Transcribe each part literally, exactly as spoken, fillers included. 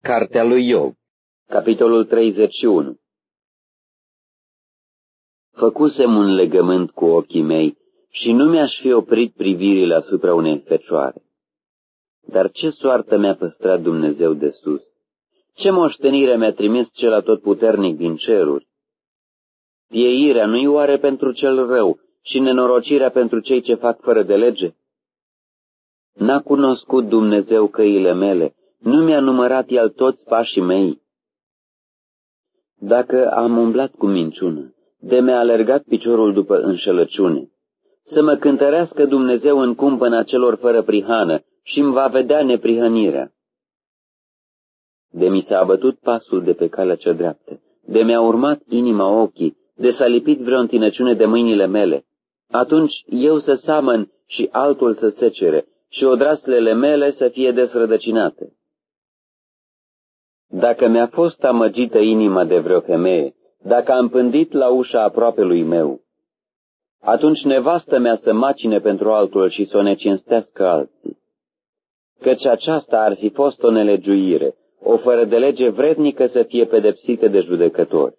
Cartea lui Iov, capitolul treizeci și unu. Făcusem un legământ cu ochii mei și nu mi-aș fi oprit privirile asupra unei fecioare. Dar ce soartă mi-a păstrat Dumnezeu de sus? Ce moștenire mi-a trimis cel atotputernic din ceruri? Pieirea nu-i oare pentru cel rău și nenorocirea pentru cei ce fac fără de lege? N-a cunoscut Dumnezeu căile mele, nu mi-a numărat El toți pașii mei. Dacă am umblat cu minciună, de mi-a alergat piciorul după înșelăciune, să mă cântărească Dumnezeu în cumpăna celor fără prihană și-mi va vedea neprihănirea. De mi s-a abătut pasul de pe calea cea dreaptă, de mi-a urmat inima ochii, de s-a lipit vreo întinăciune de mâinile mele. Atunci eu să samăn și altul să secere și odraslele mele să fie desrădăcinate. Dacă mi-a fost amăgită inima de vreo femeie, dacă am pândit la ușa aproapelui meu, atunci nevastă mea să macine pentru altul și să o necinstească alții. Căci aceasta ar fi fost o nelegiuire, o fără de lege vrednică să fie pedepsită de judecători.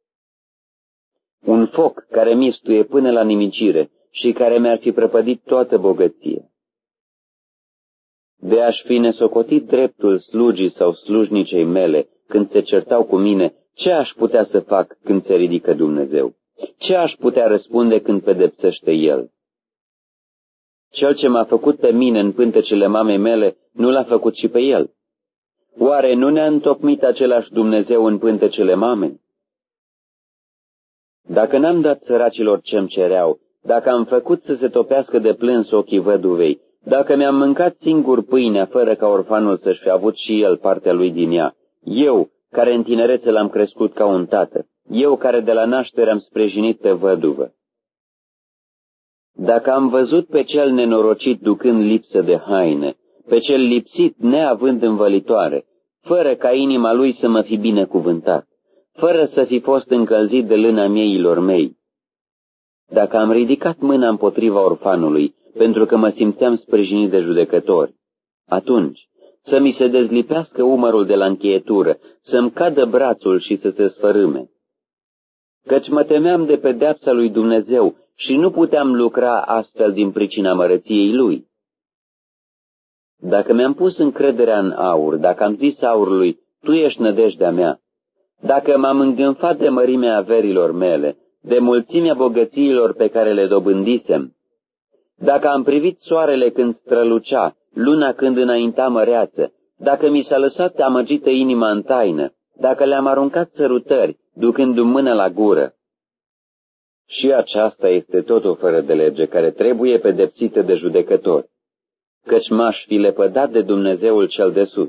Un foc care mistuie până la nimicire și care mi-ar fi prăpădit toată bogăția. De aș fi nesocotit dreptul slugii sau slujnicei mele când se certau cu mine, ce aș putea să fac când se ridică Dumnezeu? Ce aș putea răspunde când pedepsește El? Cel ce m-a făcut pe mine în pântecele mamei mele, nu l-a făcut și pe El? Oare nu ne-a întocmit același Dumnezeu în pântecele mamei? Dacă n-am dat săracilor ce-mi cereau, dacă am făcut să se topească de plâns ochii văduvei, dacă mi-am mâncat singur pâinea fără ca orfanul să-și fi avut și el partea lui din ea, eu, care în tinerețe l-am crescut ca un tată, eu care de la naștere am sprijinit pe văduvă. Dacă am văzut pe cel nenorocit ducând lipsă de haine, pe cel lipsit neavând învălitoare, fără ca inima lui să mă fi binecuvântat, fără să fi fost încălzit de lâna mieilor mei, dacă am ridicat mâna împotriva orfanului, pentru că mă simțeam sprijinit de judecători, atunci să mi se dezlipească umărul de la încheietură, să-mi cadă brațul și să se sfărâme. Căci mă temeam de pedeapsa lui Dumnezeu și nu puteam lucra astfel din pricina mărăției Lui. Dacă mi-am pus încrederea în aur, dacă am zis aurului, tu ești nădejdea mea, dacă m-am îngânfat de mărimea averilor mele, de mulțimea bogățiilor pe care le dobândisem, dacă am privit soarele când strălucea, luna când înainta măreață, dacă mi s-a lăsat amăgită inima în taină, dacă le-am aruncat sărutări, ducându-mi mână la gură. Și aceasta este tot o fără de lege care trebuie pedepsită de judecători, căci m-aș fi lepădat de Dumnezeul cel de sus.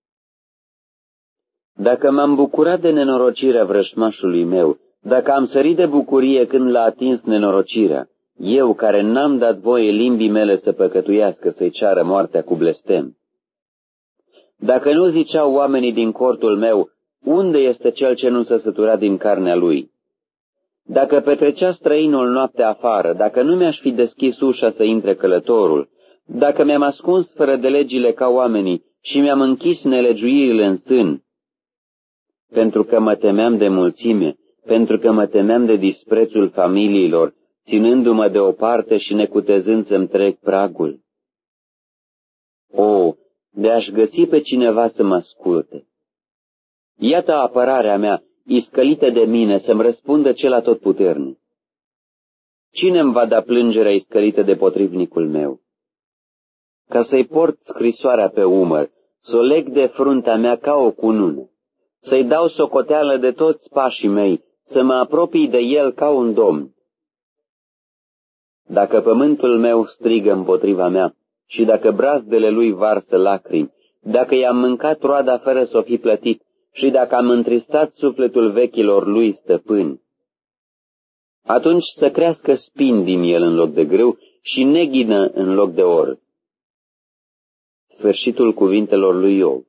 Dacă m-am bucurat de nenorocirea vrășmașului meu, dacă am sărit de bucurie când l-a atins nenorocirea, eu care n-am dat voie limbii mele să păcătuiască, să-i ceară moartea cu blestem. Dacă nu ziceau oamenii din cortul meu, unde este cel ce nu s-a săturat din carnea lui? Dacă petrecea străinul noaptea afară, dacă nu mi-aș fi deschis ușa să intre călătorul, dacă mi-am ascuns fără de legile ca oamenii și mi-am închis nelegiuirile în sân, pentru că mă temeam de mulțime, pentru că mă temeam de disprețul familiilor, ținându-mă deoparte și necutezând să-mi trec pragul. O, de-aș găsi pe cineva să mă asculte! Iată apărarea mea, iscălită de mine, să-mi răspundă cel atotputernic. Cine-mi va da plângerea iscălită de potrivnicul meu? Ca să-i port scrisoarea pe umăr, să o leg de fruntea mea ca o cunună, să-i dau socoteală de toți pașii mei, să mă apropii de el ca un domn. Dacă pământul meu strigă împotriva mea și dacă brazdele lui varsă lacrimi, dacă i-am mâncat roada fără să o fi plătit și dacă am întristat sufletul vechilor lui stăpâni, atunci să crească spin din el în loc de grâu și neghină în loc de orz. Sfârșitul cuvintelor lui Iov.